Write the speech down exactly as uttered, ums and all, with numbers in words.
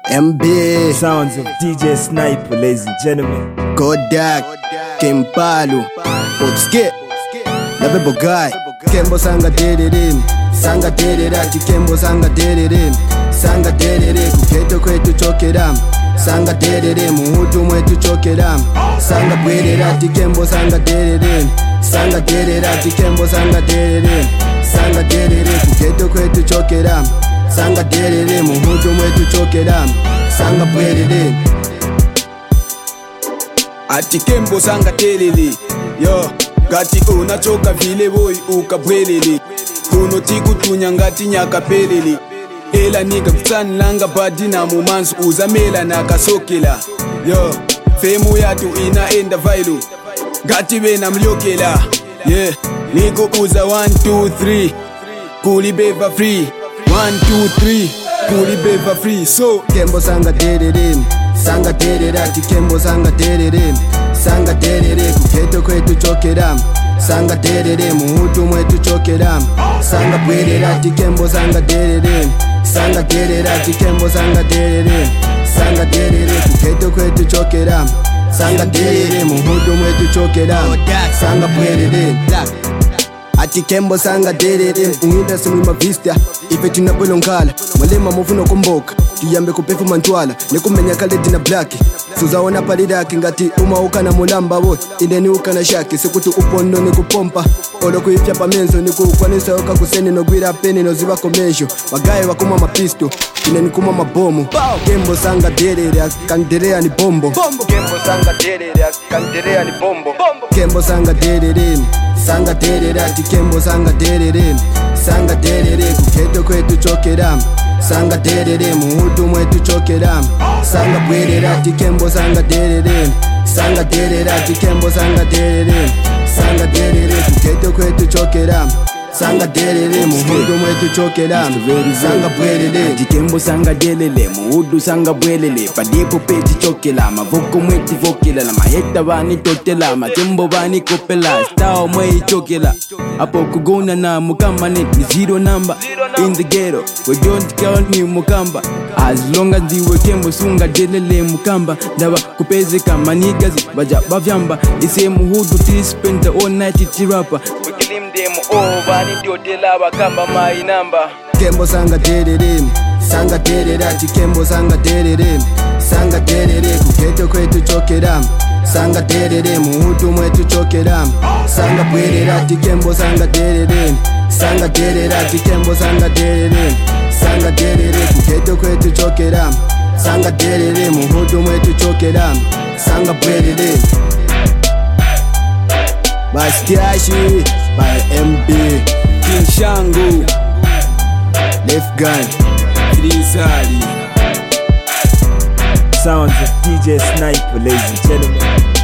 M B Sounds of D J Sniper, ladies and gentlemen. Kodak Kempalu Popske Labebo guy Kembo sanga dedede Sanga dedede ati Kembo sanga dedede Sanga dedede kuketo kwetu chokera Sanga dedede muhudu mwetu chokera Sanga bwedede ati Kembo sanga dedede Sanga dedede ati Kembo sanga dedede Sanga dedede kuketo kwetu chokera Sanga dedede muhudu mwetu chokera Sanga bwedede ati Kembo sanga telele yo gati unachoka vile boy ukabwelele kuno tikutunya ngati nyaka pelele ela niga kutsani langa badi na mumansu uzamela nakasokela yo femu yatu ina enda vailu gati bena mlyokela yeah nigo uza one two three kuli beva free one two three kuli beva free so Kembo sanga dedede Sanga dedede ati Kembo sanga dedede Sanga dedede kuketo kwetu chokera Sanga dedede muhudu mwetu chokera Sanga bwedede ati Kembo sanga dedede Sanga dedede ati Kembo sanga dedede Sanga dedede kuketo kwetu chokera Sanga dedede muhudu mwetu chokera Sanga bwedede ati Kembo sanga dedede Unginda simu mavista Ife tunapelo nkala Mwalema mufuno kumboka Tuyambe kupefu mantwala Nekumenya kaledi na blaki Suzaona palidaki ngati umauka na mulamba boy Indeni uka na shaki Sikutu upondo ni kupompa Olo kuifya pa menzo ni kukwanisa oka kuseni no gwira peni no ziba komesho Magaye wakuma mapisto Ineni kuma mabomu Kembo sanga dedede Kanderea ni bombo Kembo sanga dedede Kanderea ni bombo Kembo sanga dedede Sanga dedede ati Kembo sanga dedede Sanga dedede kuketo kwetu chokera Sanga dedede muhudu mwetu chokera Sanga bwedede ati Kembo sanga dedede Sanga dedede ati Kembo sanga dedede Sanga dedede kuketo kwetu chokera Sanga dedede muhudu mwetu chokera Sanga bwedede ati Kembo sanga delele muhudu sanga bwelele Padipo peti chokela mavoko mweti vokela Na maheta bani totela makembo bani kopela Stao mwei chokela Apo kugona na mukamba net ni zero number In the ghetto we don't call me mukamba As long as diwe Kembo sunga delele mukamba Daba kupeze kama nigazi baja bavyamba Ise muhudu tispenda all night itirapa Wikilim demo oh bani totela bakamba my number Kembo sanga dedede Sanga dedede ati Kembo sanga dedede Sanga dedede kuketo kwetu chokera Sanga dedede muhudu mwetu chokera Sanga bwedede ati Kembo sanga dedede Sanga dedede ati Kembo sanga dedede Sanga dedede kuketo kwetu chokera Sanga dedede muhudu mwetu chokera Sanga bwedede Bastiashi by M B King Shango Left Gun Trizali Sounds of D J Sniper, ladies and gentlemen.